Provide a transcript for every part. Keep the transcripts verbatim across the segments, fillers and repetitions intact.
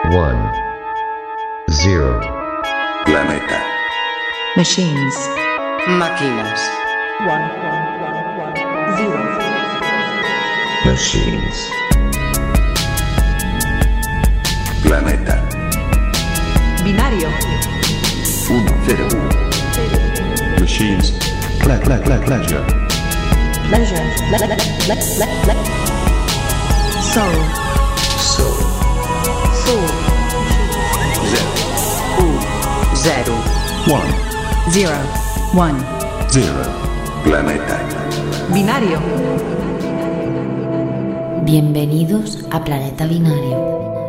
One. Zero. Planeta. Machines. Máquinas. One. Zero. Machines. Planeta. Binario. Uno, cero. Machines. Ple, ple, ple, pleasure. Pleasure. Le, le, le, le, le. Soul. Soul. Soul. Zero. Un. Zero. One. Zero. One. Zero. Planeta. Binario. Bienvenidos a Planeta Binario.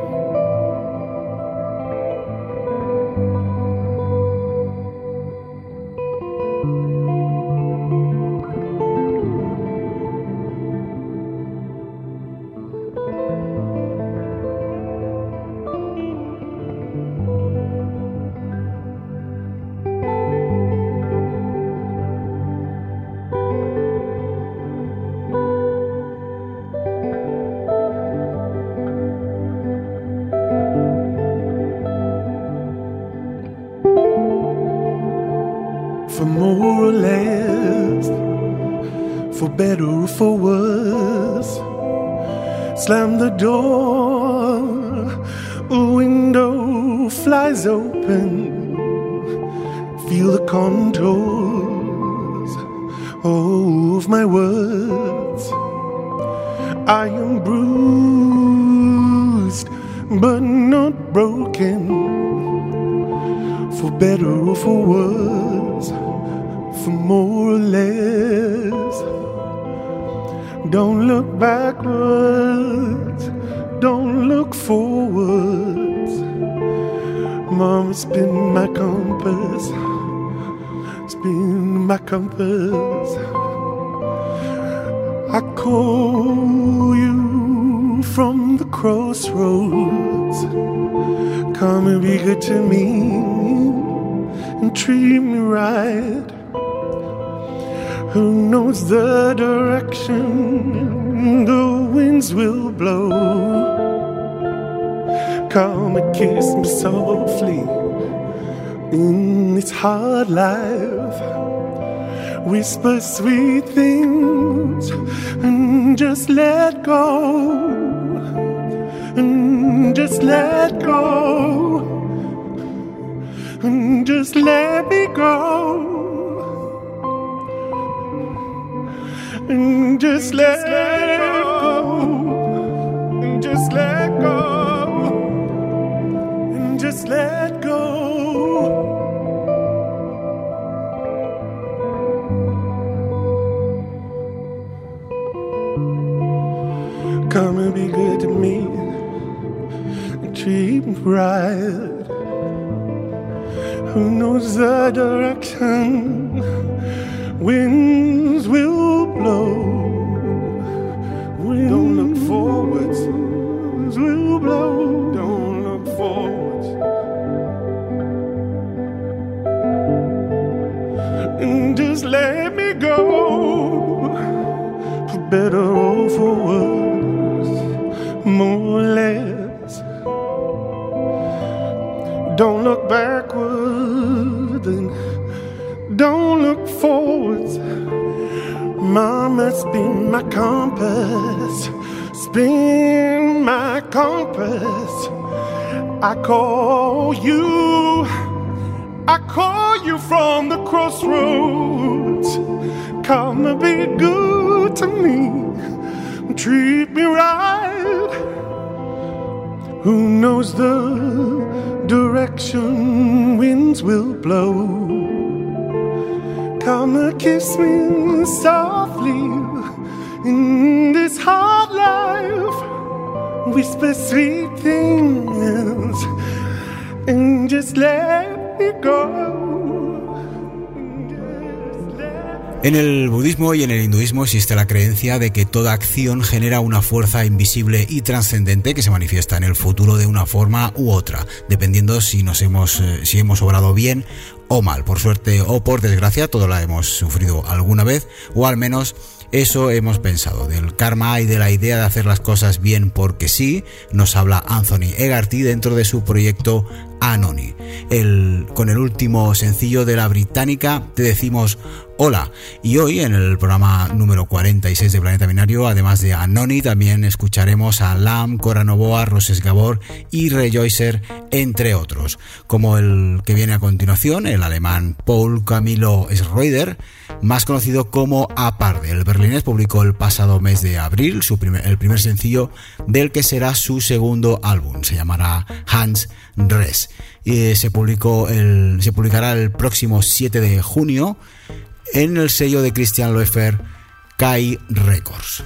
For more or less, for better or for worse, slam the door, a window flies open, feel the contours of my words. I am bruised but not broken, for better or for worse, for more or less. Don't look backwards, don't look forwards. Mama's been my compass, it's been my compass. I call you from the crossroads. Come and be good to me and treat me right. Who knows the direction the winds will blow? Come and kiss me softly in this hard life. Whisper sweet things and just let go. And just let go. And just let me go. And just let go. And just let go. And just let go. Come and be good to me and treat me right. Who knows the direction winds will blow? Winds don't look forwards, winds will blow. Don't look forwards. And just let me go, for better or for worse, more or less. Don't look backwards and don't look forwards. Mama, spin my compass, spin my compass. I call you, I call you from the crossroads. Come and be good to me, treat me right. Who knows the direction winds will blow? Come and kiss me softly in this hard life. Whisper sweet things and just let me go. En el budismo y en el hinduismo existe la creencia de que toda acción genera una fuerza invisible y trascendente que se manifiesta en el futuro de una forma u otra, dependiendo si nos hemos, eh, si hemos obrado bien o mal. Por suerte o por desgracia, todo la hemos sufrido alguna vez, o al menos Eso hemos pensado. Del karma y de la idea de hacer las cosas bien porque sí, nos habla Anthony Egarty dentro de su proyecto Anony. El, con el último sencillo de la británica Te decimos hola. Y hoy en el programa número cuarenta y seis de Planeta Binario, además de Anony, también escucharemos a Lam, Cora Novoa, Roses Gabor y Rejoicer, entre otros, como el que viene a continuación, el alemán Paul Camilo Schroeder, más conocido como Aparde. El berlinés publicó el pasado mes de abril su primer, el primer sencillo del que será su segundo álbum. Se llamará Hans Res y se publicó el, se publicará el próximo siete de junio en el sello de Christian Loeffler, Kai Records.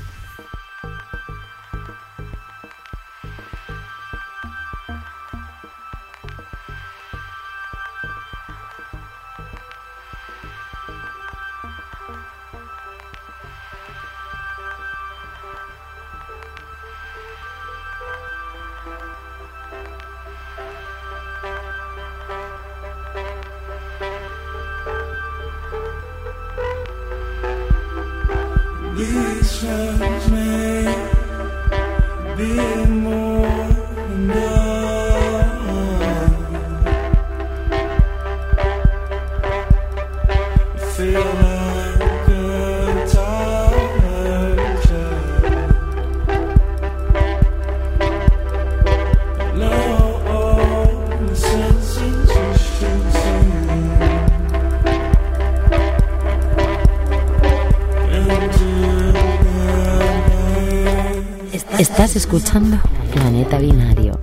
These times may be more enough. I feel like a tired child. No, all the senses are shooting. Estás escuchando Planeta Binario.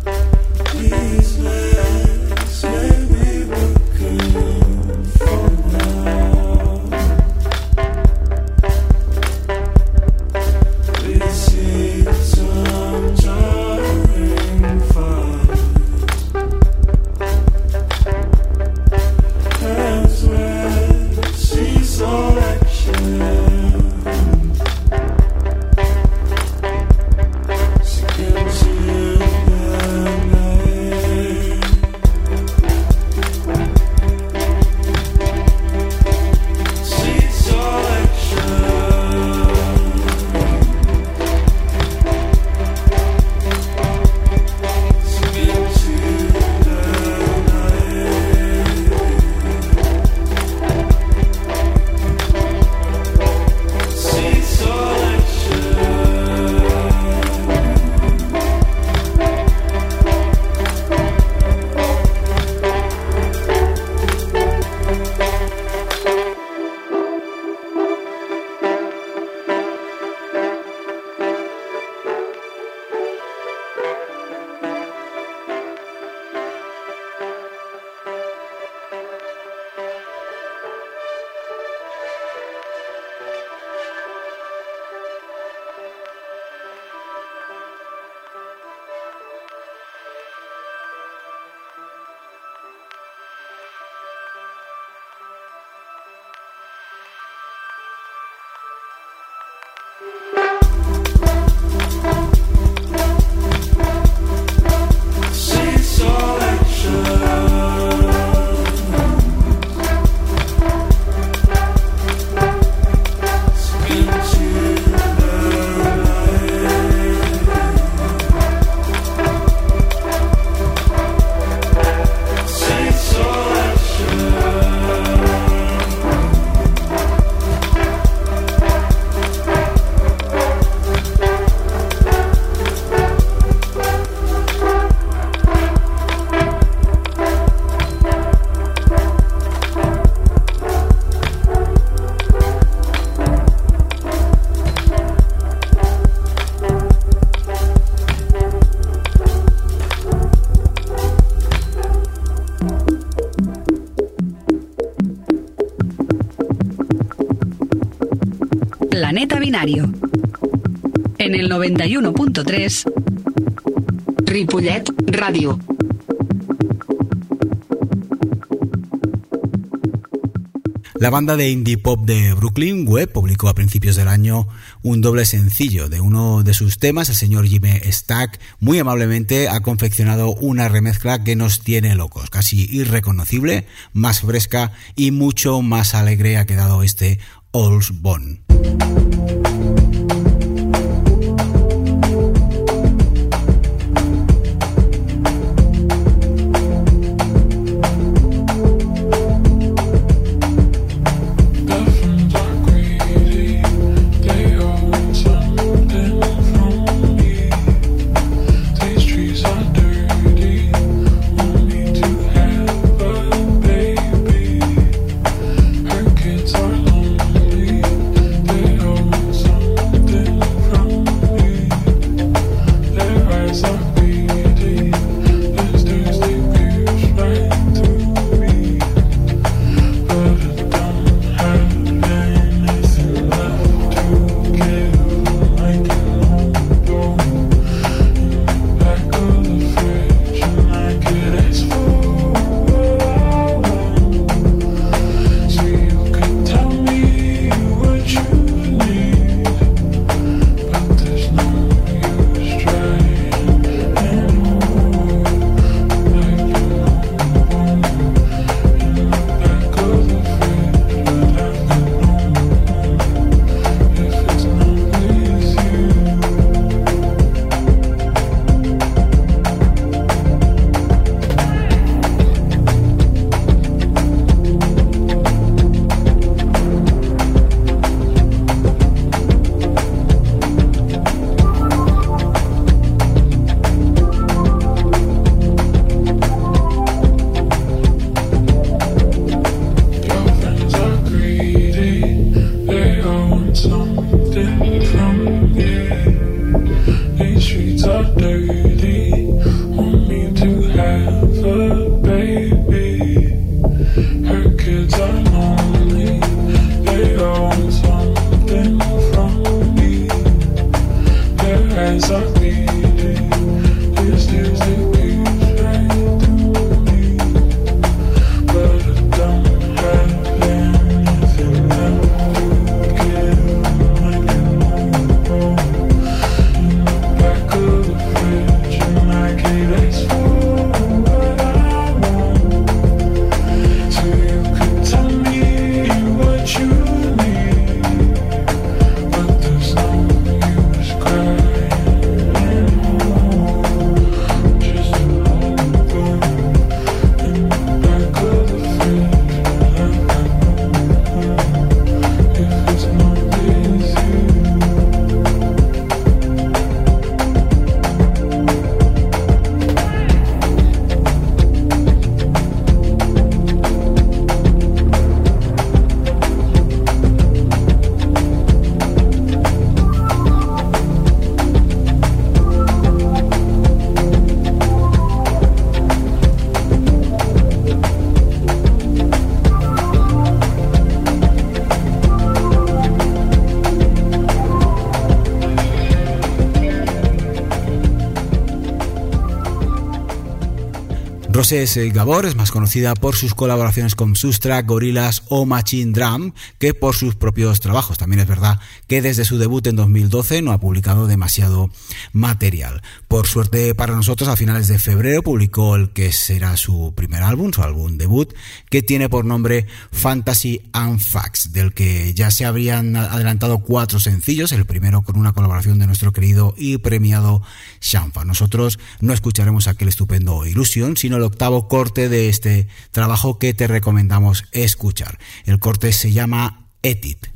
Planeta Binario. En el noventa y uno punto tres. Ripollet Radio. La banda de indie pop de Brooklyn, Web, publicó a principios del año un doble sencillo de uno de sus temas. El señor Jimmy Stack muy amablemente ha confeccionado una remezcla que nos tiene locos, casi irreconocible, más fresca y mucho más alegre ha quedado este All's Born. Roses Gabor es más conocida por sus colaboraciones con Substract, Gorillaz o Machine Drum que por sus propios trabajos. También es verdad que desde su debut en dos mil doce no ha publicado demasiado material. Por suerte para nosotros, a finales de febrero publicó el que será su primer álbum, su álbum debut, que tiene por nombre Fantasy and Facts, del que ya se habrían adelantado cuatro sencillos, el primero con una colaboración de nuestro querido y premiado Shanfa. Nosotros no escucharemos aquel estupendo Illusion, sino el octavo corte de este trabajo que te recomendamos escuchar. El corte se llama Edit.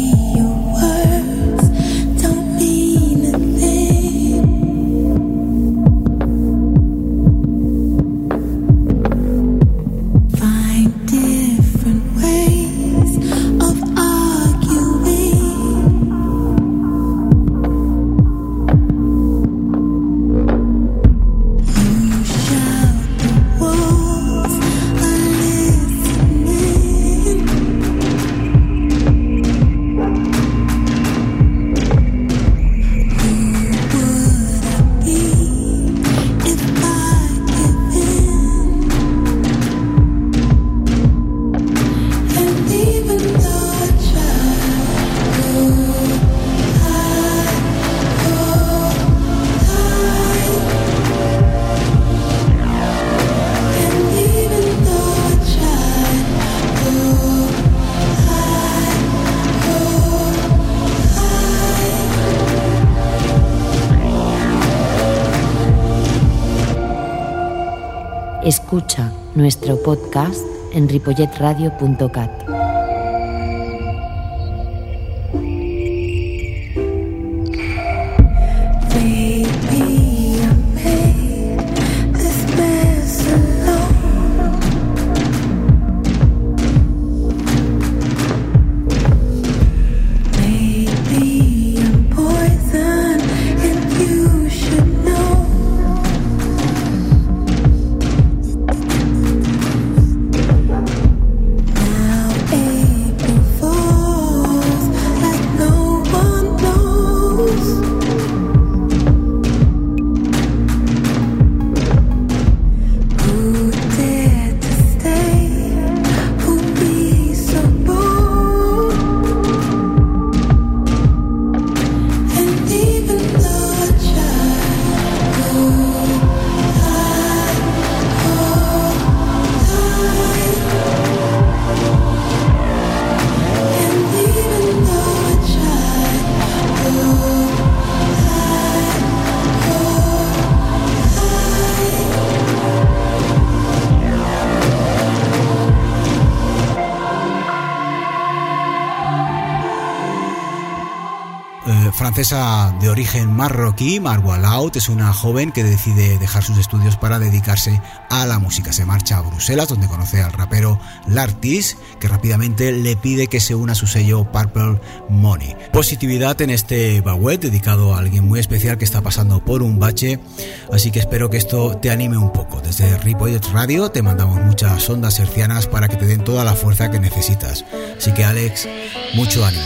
Your words don't mean a thing. Escucha nuestro podcast en ripollet radio punto cat. Francesa de origen marroquí, Marwa Laut es una joven que decide dejar sus estudios para dedicarse a la música. Se marcha a Bruselas, donde conoce al rapero L'Artiste, que rápidamente le pide que se una a su sello Purple Money. Positividad en este Bawet, dedicado a alguien muy especial que está pasando por un bache, así que espero que esto te anime un poco. Desde Ripollet Radio te mandamos muchas ondas hercianas para que te den toda la fuerza que necesitas. Así que Alex, mucho ánimo.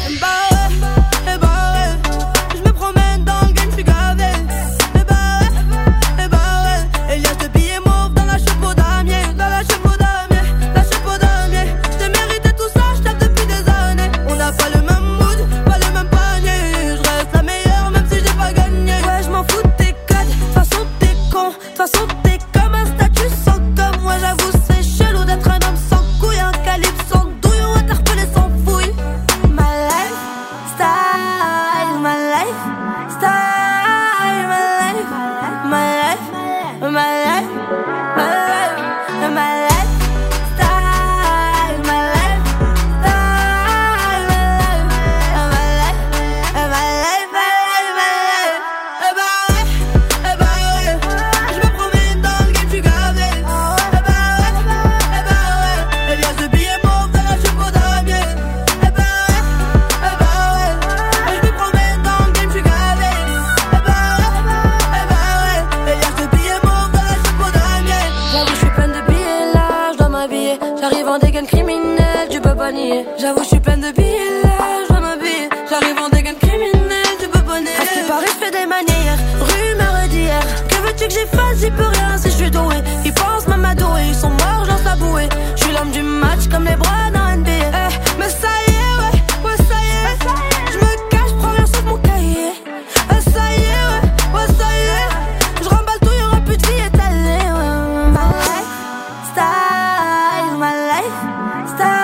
J'avoue, je suis pleine de billets là, je dois m'habiller. J'arrive en dégaine criminelle, tu peux bonner. À ce qui paraît, je fais des manières, rumeur d'hier. Que veux-tu que j'y fasse, j'y peux rien si je suis doué. Ils pensent m'amadouer, ils sont morts, j'en la bouée. Je suis l'homme du match comme les bras dans N B A. Eh, mais ça y est, ouais, ouais, ça y est. Je me cache, prends rien sauf mon cahier. Eh, ça y est, ouais, ouais, ça y est. Je remballe tout, y'aura plus de vie étalée. Ouais. My life, style, my life, style.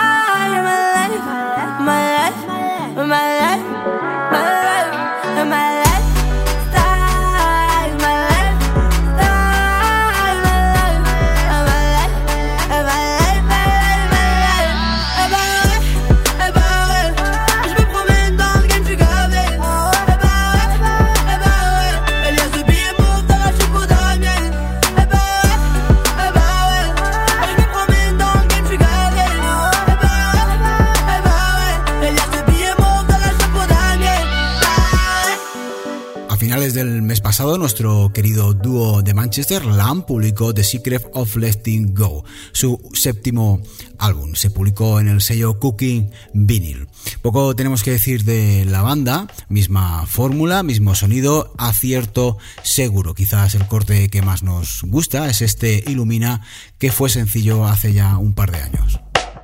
Del mes pasado, nuestro querido dúo de Manchester, Lamb, publicó The Secret of Letting Go, su séptimo álbum. Se publicó en el sello Cooking Vinyl. Poco tenemos que decir de la banda, misma fórmula, mismo sonido, acierto seguro. Quizás el corte que más nos gusta es este Illumina, que fue sencillo hace ya un par de años.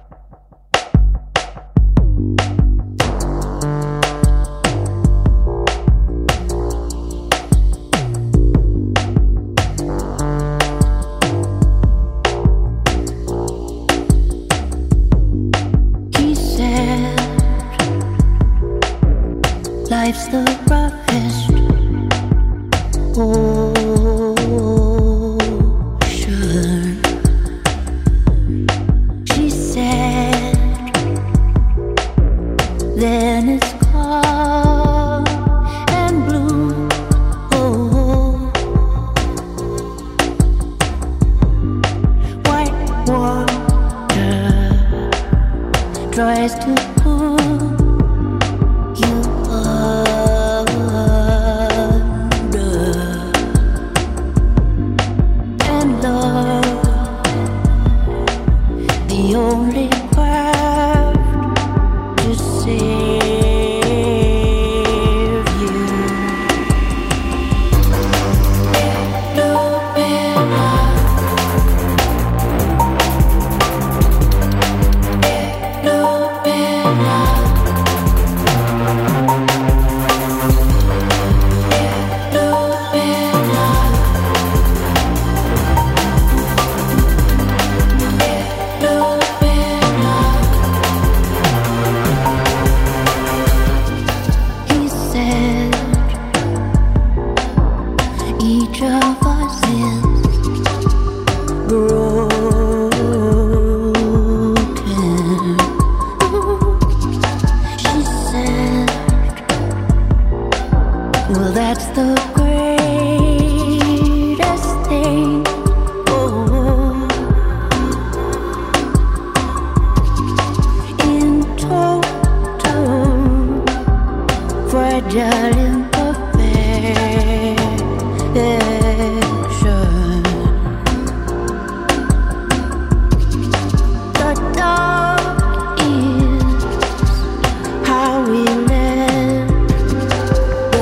Life's the roughest ocean. tries to pull you under. And love, the only craft to save you. No pena. No pena. No pena. No pena. He said each of us is broken. She said, well, that's the greatest thing. Oh, in total fragile imperfection. The dark is how we let the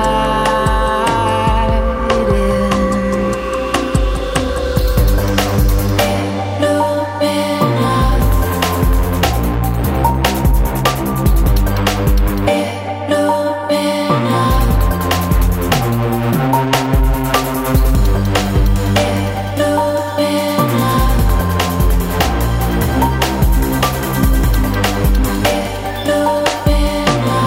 light in. No pena. No pena. No pena. No pena.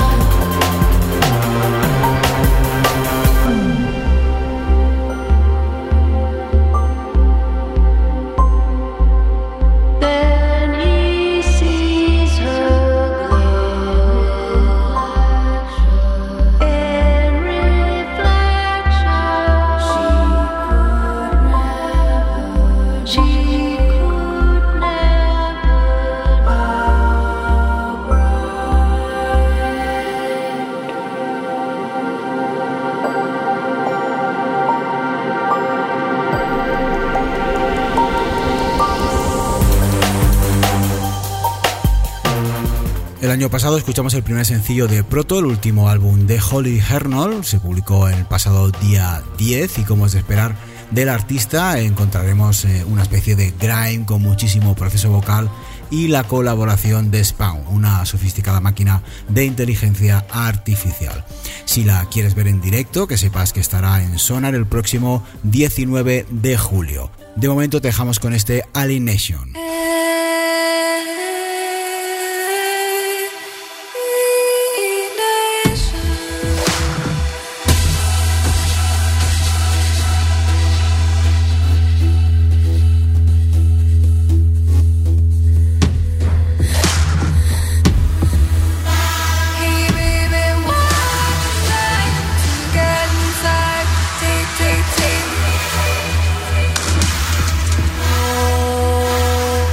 Then he sees her glow in reflection. She could never, she could never love El año pasado escuchamos el primer sencillo de Proto, el último álbum de Holly Hernal, se publicó el pasado día diez y como es de esperar del artista encontraremos eh, una especie de grime con muchísimo proceso vocal y la colaboración de Spawn, una sofisticada máquina de inteligencia artificial. Si la quieres ver en directo, que sepas que estará en Sonar el próximo diecinueve de julio. De momento te dejamos con este Alienation. Oh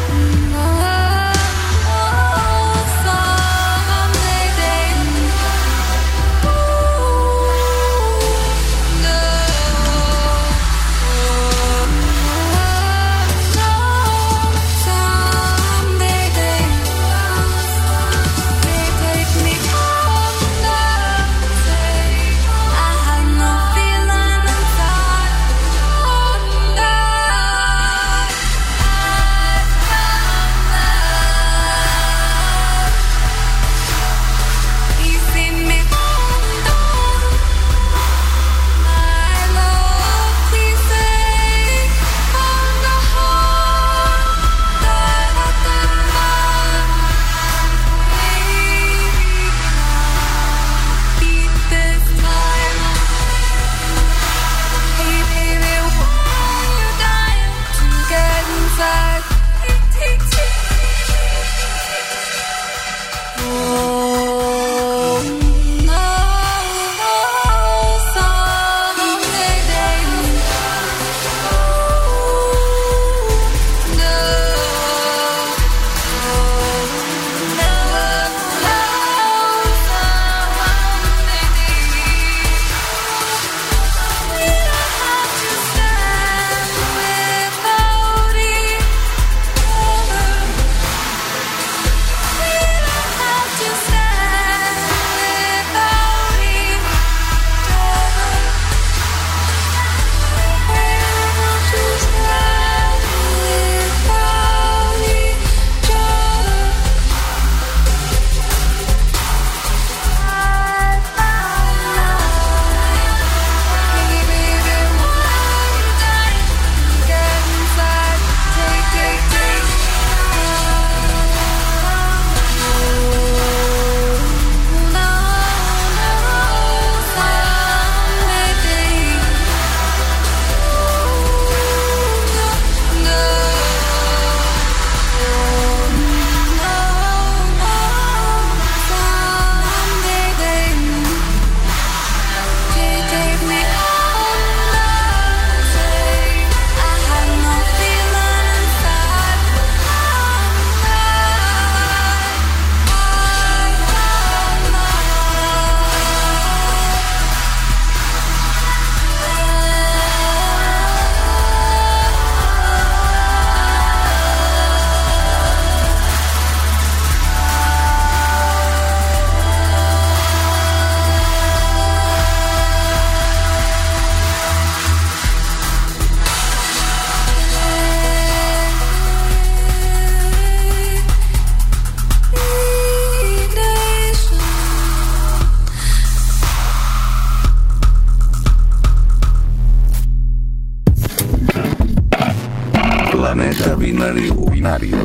Binario.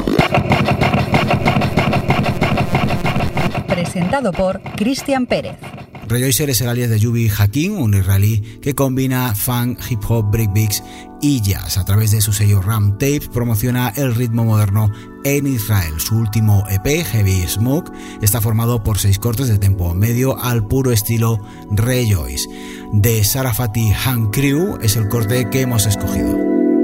Presentado por Cristian Pérez. Rejoicer es el alias de Yubi Hakim, un israelí que combina funk, hip hop, breakbeats y jazz. A través de su sello Ram Tapes promociona el ritmo moderno en Israel. Su último E P, Heavy Smoke, está formado por seis cortes de tempo medio al puro estilo Rejoice. De Sarafati Han Crew es el corte que hemos escogido.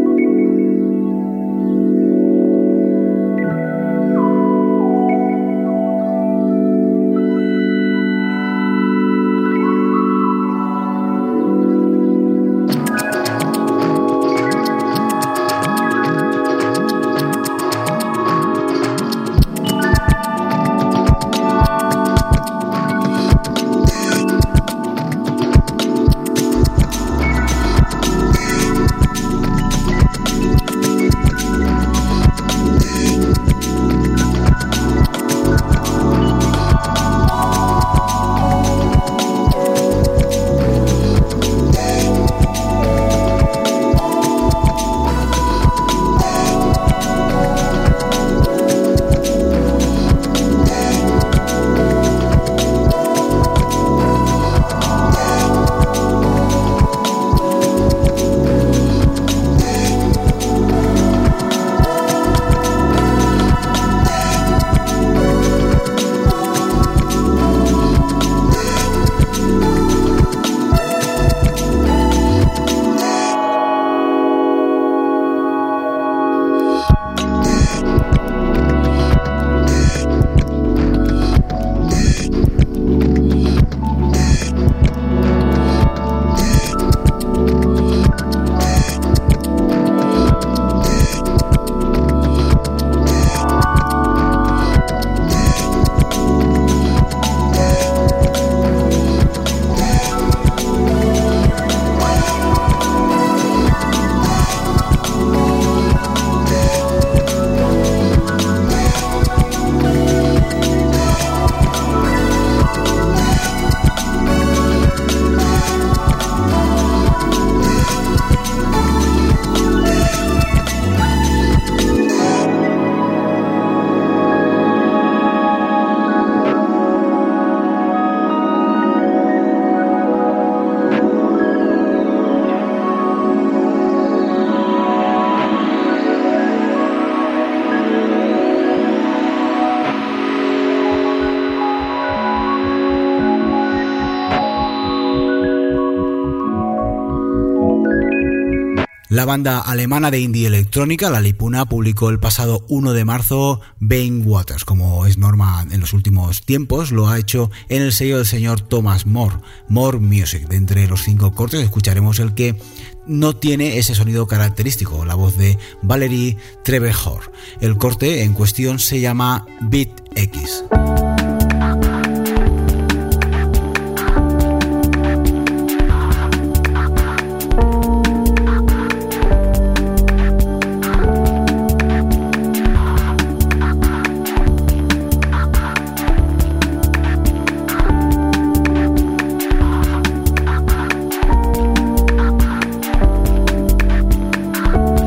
La banda alemana de indie electrónica, La Lipuna, publicó el pasado uno de marzo Vein Waters. Como es norma en los últimos tiempos, lo ha hecho en el sello del señor Thomas More, More Music. De entre los cinco cortes escucharemos el que no tiene ese sonido característico, la voz de Valerie Trevejor. El corte en cuestión se llama Beat X.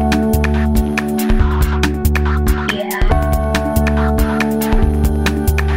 Yeah.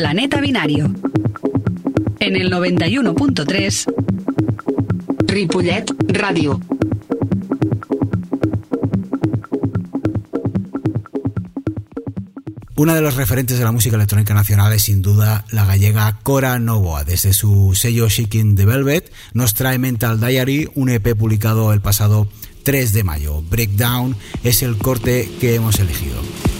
Planeta Binario. En el noventa y uno punto tres, Ripollet Radio. Una de los referentes de la música electrónica nacional es sin duda la gallega Cora Novoa. Desde su sello Shaking the Velvet nos trae Mental Diary, un E P publicado el pasado tres de mayo. Breakdown es el corte que hemos elegido.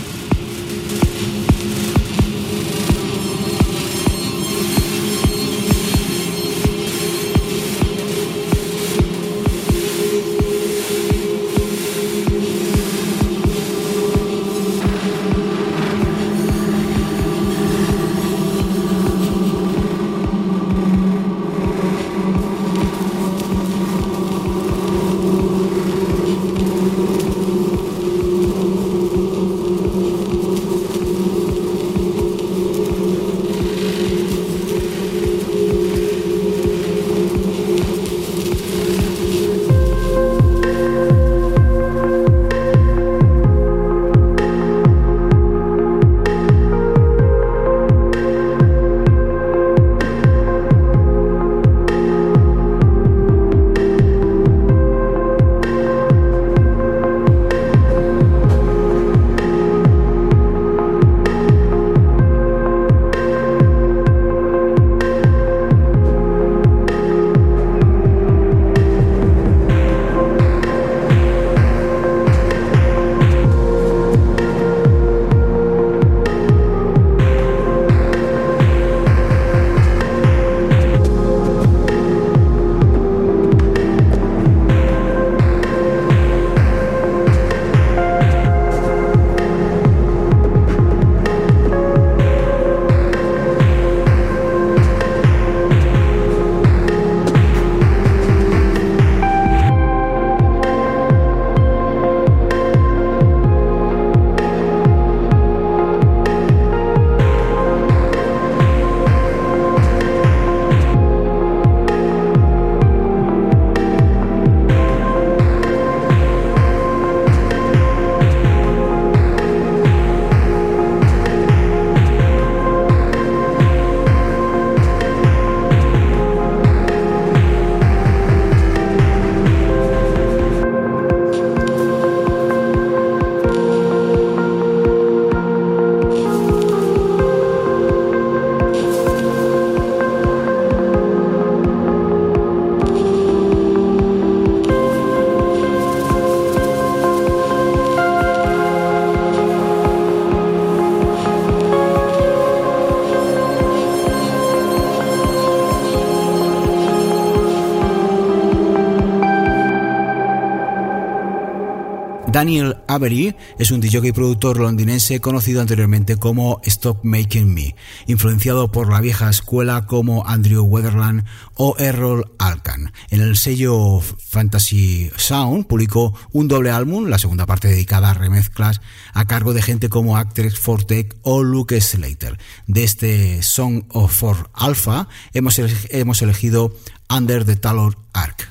Daniel Avery es un D J y productor londinense conocido anteriormente como Stop Making Me, influenciado por la vieja escuela como Andrew Weatherland o Errol Alkan. En el sello Fantasy Sound publicó un doble álbum, la segunda parte dedicada a remezclas a cargo de gente como Actrex Fortec o Luke Slater. De este Song of for Alpha hemos, hemos elegido Under the Talor Arc.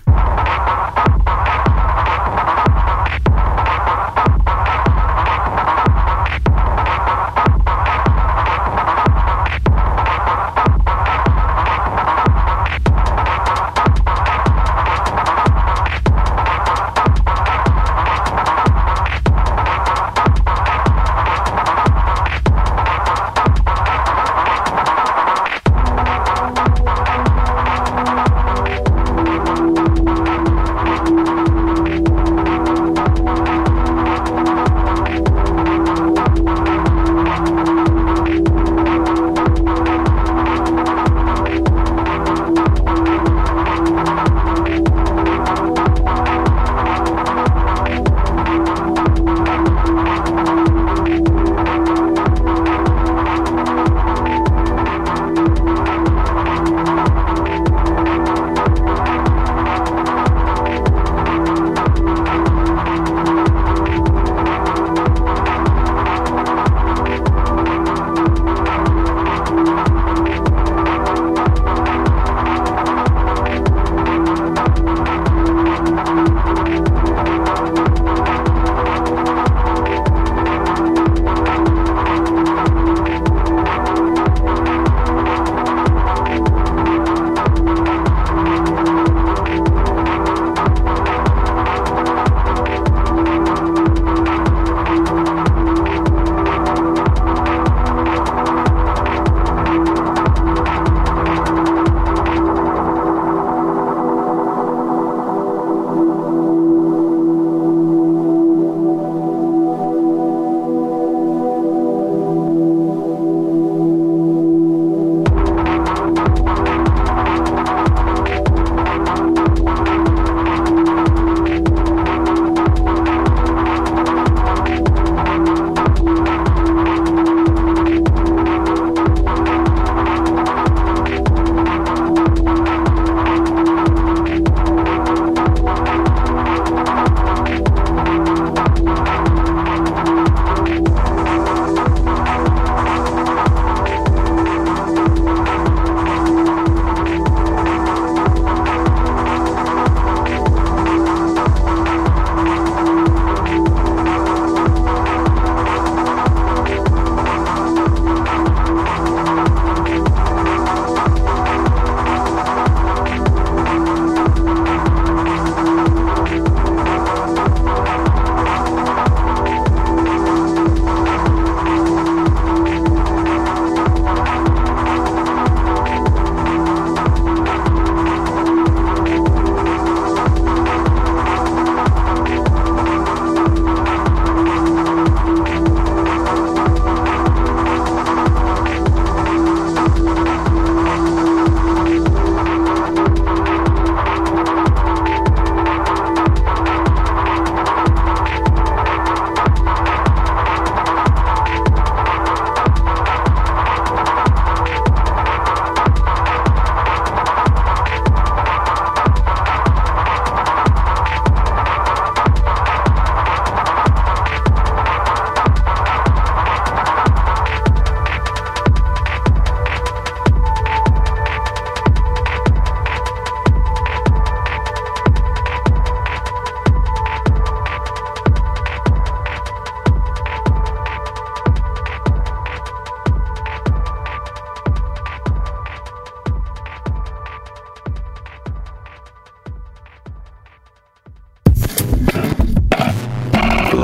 Thank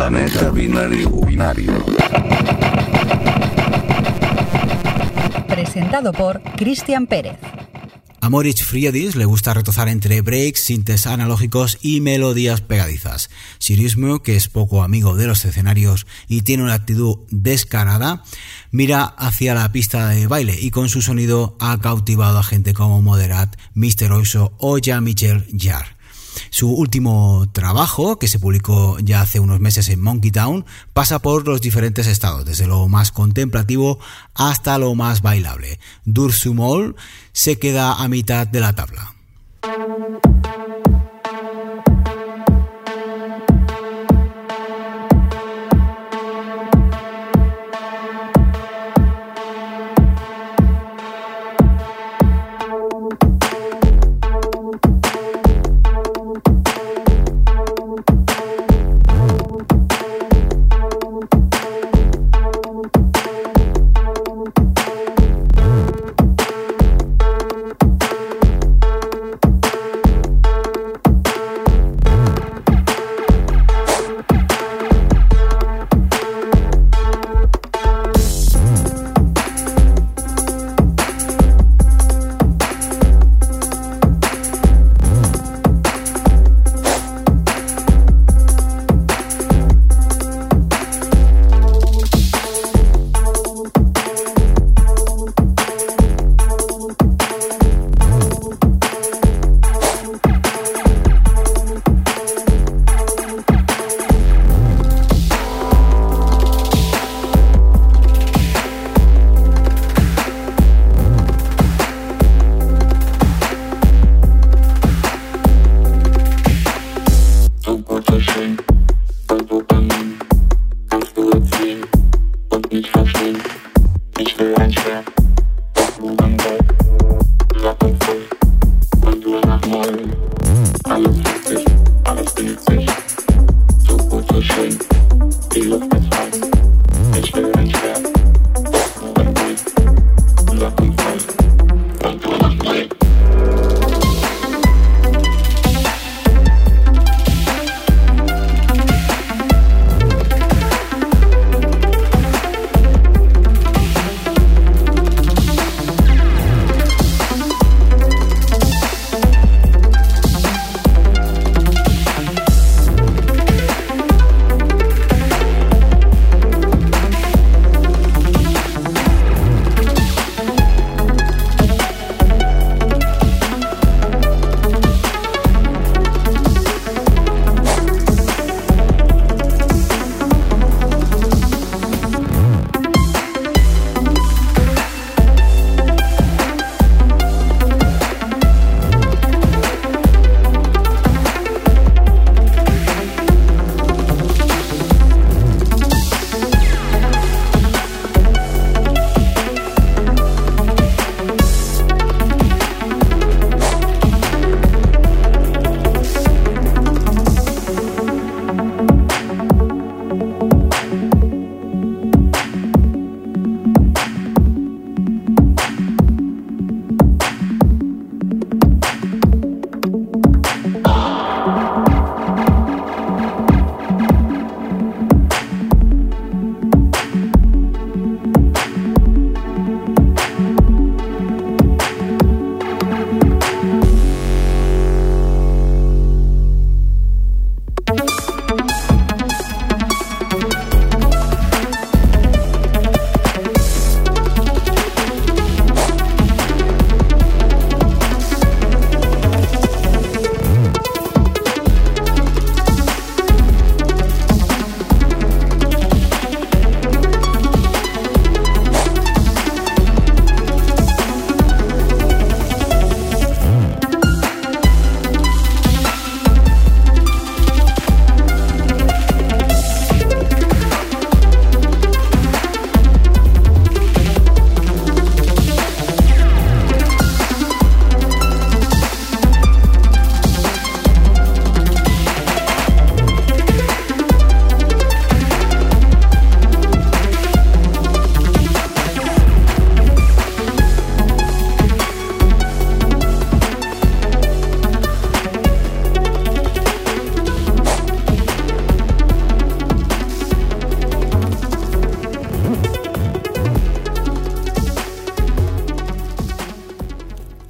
Planeta Binario. Binario. Presentado por Cristian Pérez. A Moritz Friedrich le gusta retozar entre breaks, sintes analógicos y melodías pegadizas. Sirismo, que es poco amigo de los escenarios y tiene una actitud descarada, mira hacia la pista de baile y con su sonido ha cautivado a gente como Moderat, mister Oizo o Jean-Michel Jarre. Su último trabajo, que se publicó ya hace unos meses en Monkey Town, pasa por los diferentes estados, desde lo más contemplativo hasta lo más bailable. Dur Sumol se queda a mitad de la tabla.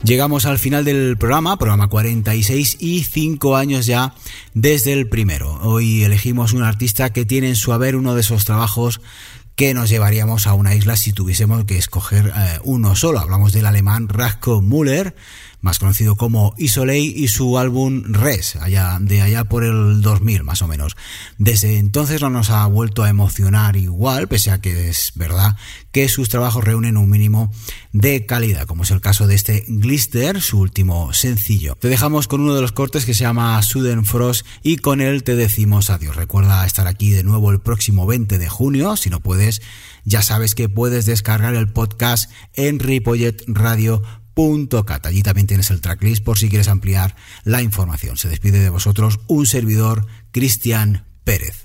Llegamos al final del programa, programa cuarenta y seis y cinco años ya desde el primero. Hoy elegimos un artista que tiene en su haber uno de esos trabajos que nos llevaríamos a una isla si tuviésemos que escoger eh, uno solo. Hablamos del alemán Radko Müller, más conocido como Isolé, y su álbum Res, allá, de allá por el dos mil más o menos. Desde entonces no nos ha vuelto a emocionar igual, pese a que es verdad que sus trabajos reúnen un mínimo de calidad, como es el caso de este Glister, su último sencillo. Te dejamos con uno de los cortes que se llama Sudden Frost y con él te decimos adiós. Recuerda estar aquí de nuevo el próximo veinte de junio, si no puedes, ya sabes que puedes descargar el podcast en ripollet radio punto cat. Allí también tienes el tracklist por si quieres ampliar la información. Se despide de vosotros un servidor, Cristian Pérez.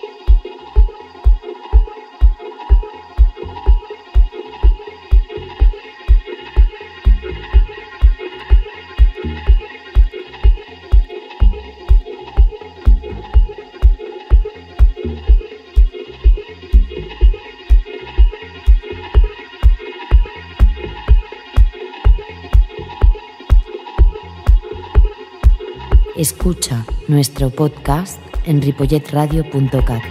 Escucha nuestro podcast en ripollet radio punto cat.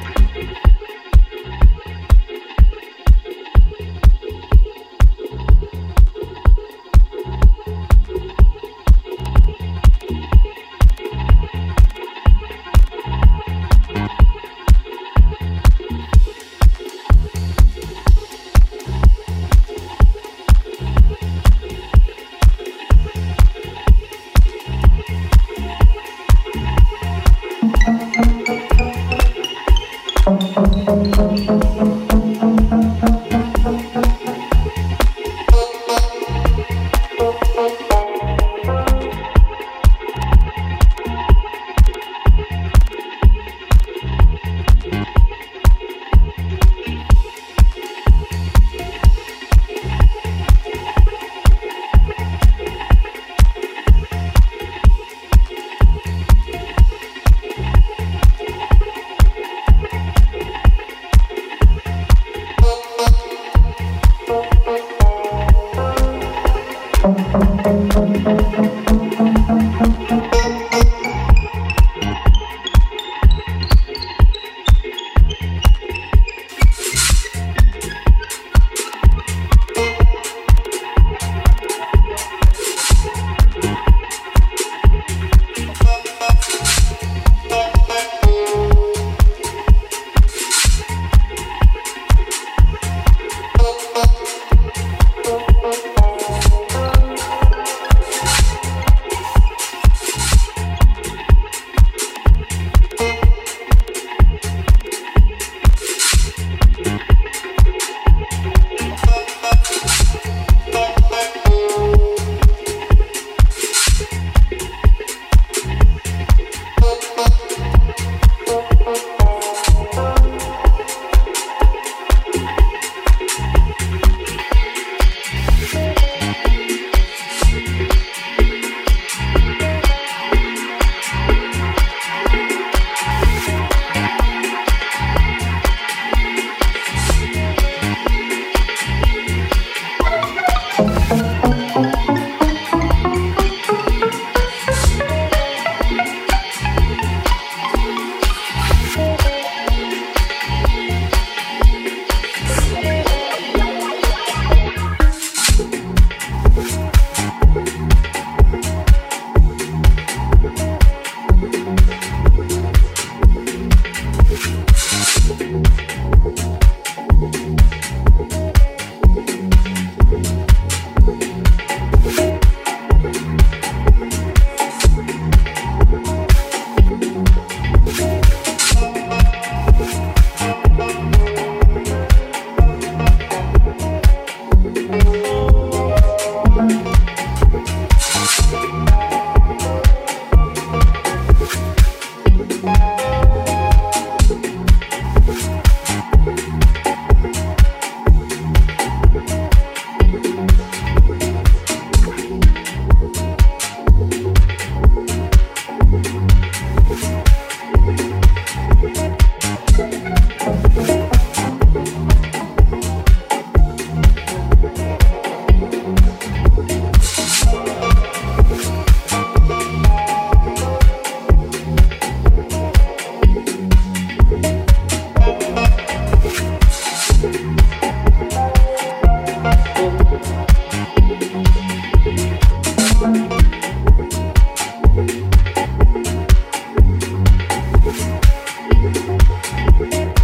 Thank